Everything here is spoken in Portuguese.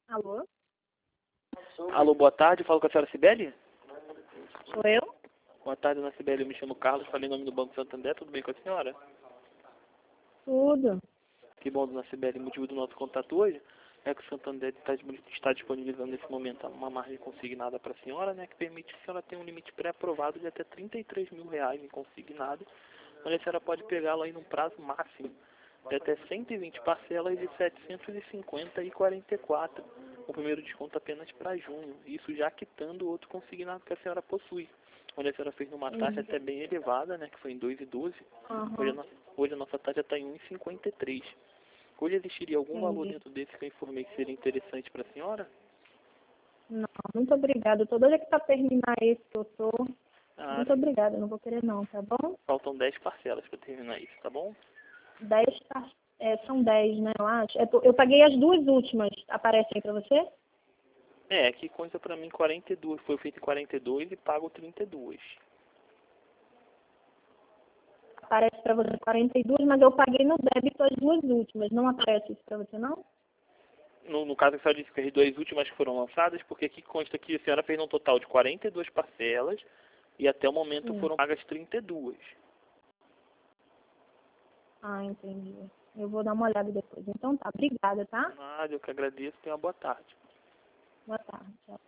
Alô? Alô, boa tarde. Falo com a senhora Cibele? Sou eu? Boa tarde, dona Cibele. Eu me chamo Carlos, falei em nome do Banco Santander. Tudo bem com a senhora? Tudo. Que bom, dona Cibele. O motivo do nosso contato hoje é que o Santander está disponibilizando nesse momento uma margem consignada para a senhora, né, que permite que a senhora tenha um limite pré-aprovado de até R$ 33 mil em consignado, onde a senhora pode pegá-lo aí num prazo máximo de até 120 parcelas de R$ 750,44. O primeiro desconto apenas para junho, isso já quitando o outro consignado que a senhora possui, onde a senhora fez numa taxa até bem elevada, né, que foi em 2,12. Aham. Hoje a nossa taxa está em 1,53. Hoje existiria algum valor Entendi. dentro desse que eu informei que seria interessante para a senhora? Não, muito obrigada. Eu tô doida que pra terminar esse que eu tô. Ah, Muito obrigada, não vou querer não, tá bom? faltam 10 parcelas para terminar isso, tá bom? 10, são 10, né, eu acho. Eu paguei as duas últimas. Aparece aí pra você? É, aqui conta para mim 42, foi feito em 42 e pago 32. Aparece pra você 42, mas eu paguei no débito as duas últimas. Não aparece isso pra você, não? No caso, a senhora disse que as duas últimas que foram lançadas, porque aqui consta que a senhora fez um total de 42 parcelas e até o momento Sim. foram pagas 32. Ah, entendi. Eu vou dar uma olhada depois. Então tá, obrigada, tá? Nada, eu que agradeço, tenha uma boa tarde. Boa tarde. Tchau.